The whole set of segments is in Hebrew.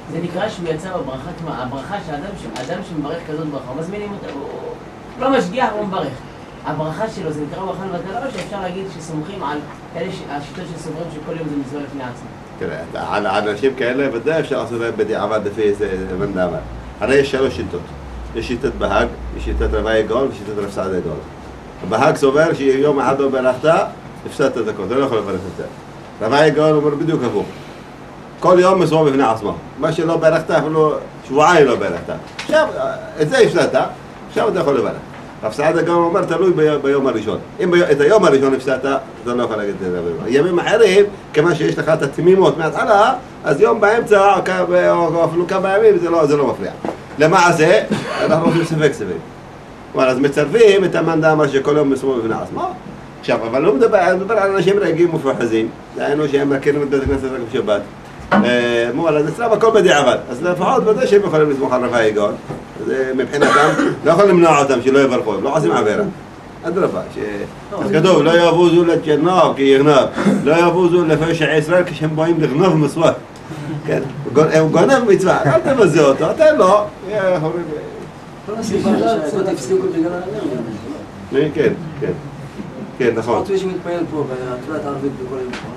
זה נקרא שהוא יצא בברכה, הברכה שאדם שמברך כזאת ברכה, מזמינים אותו, הוא לא משגיח, הוא מברך. הברכה שלו זה נקרא ברכה לבטלה, או שאפשר להגיד שסומכים על השיטות שסוברים שכל יום זה מצווה לפני עצמו? תראה, על אנשים כאלה ודאי אפשר לעשות להם בדיעבד לפי איזה אבן דאמר. הרי יש 3 שיטות. יש שיטת בהג, יש שיטת רבי גאון ושיטת רב סעדיה גאון. הבהג סובר שיום אחד לא ברכת, הפסדת את הכל, אתה לא יכול לברך יותר. רבי גאון אומר בדיוק הפוך. כל יום מסוים בפני עצמו. מה שלא ברכת, אפילו שבועיים לא ברכת. עכשיו, את זה הפסדת, עכשיו אתה יכול לברך. רב סעדיה גאון אומר, תלוי ביום הראשון. אם את היום הראשון הפסדת, אתה לא יכול להגיד את זה. ימים אחרים, כמה שיש לך את התמימות מההתחלה, אז יום באמצע, או אפילו כמה ימים, זה לא מפריע. למעשה, אנחנו עושים ספק. אז מצרפים את המן דאמר שכל יום מסוים בפני עצמו. עכשיו, אבל לא מדבר על אנשים רגעים מופחזים, דהיינו שהם מכירים את בית הכנסת רק בשבת. אז אצלם הכל בדיעבד, אז לפחות בזה שהם יכולים לסמוך על רבי גאון, מבחינתם לא יכולים למנוע אותם שלא יברכו, הם לא עושים עבירה. אדרבה, אז כתוב, לא יבוזו לגנוב כי יגנב, לא יבוזו לפשע ישראל כשהם באים לגנוב מסוים. כן, הוא גונב מצווה, אל תבזה אותו, תן לו. כל הסיבה שהעדות הפסיקו בגלל האנרגיה. כן, כן. כן, נכון. עוד מישהו מתפעל פה, והתפילת הערבית בכל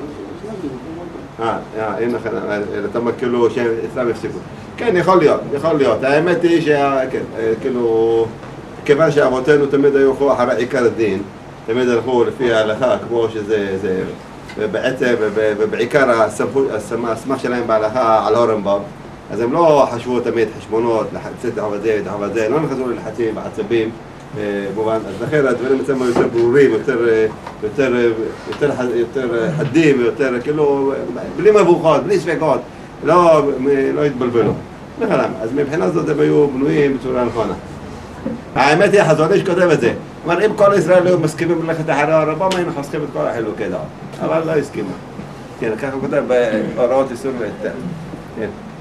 יום. אין לכם, אתה אומר כאילו שאצלם הפסיקו. כן, יכול להיות. האמת היא שכאילו, כיוון שאבותינו תמיד היו אחרי עיקר הדין, תמיד הלכו לפי ההלכה, כמו שזה, ובעצם, ובעיקר הסמך שלהם בהלכה על אורנבאום, אז הם לא חשבו תמיד חשבונות, לצאת לעבוד זה, לא נכנסו ללחצים ועצבים, מובן, אז לכן הדברים אצלנו יותר ברורים, יותר חדים, יותר כאילו, בלי מבוכות, בלי ספקות, לא התבלבלו. אז מבחינה זאת הם היו בנויים בצורה נכונה. האמת היא, החזון איש כותב את זה. כלומר, אם כל ישראל היו מסכימים ללכת אחרי הרבום, היינו חוסכים את כל החילוקי דעות. אבל לא הסכימו. כן, ככה הוא כותב בהוראות איסור והיתר. כן.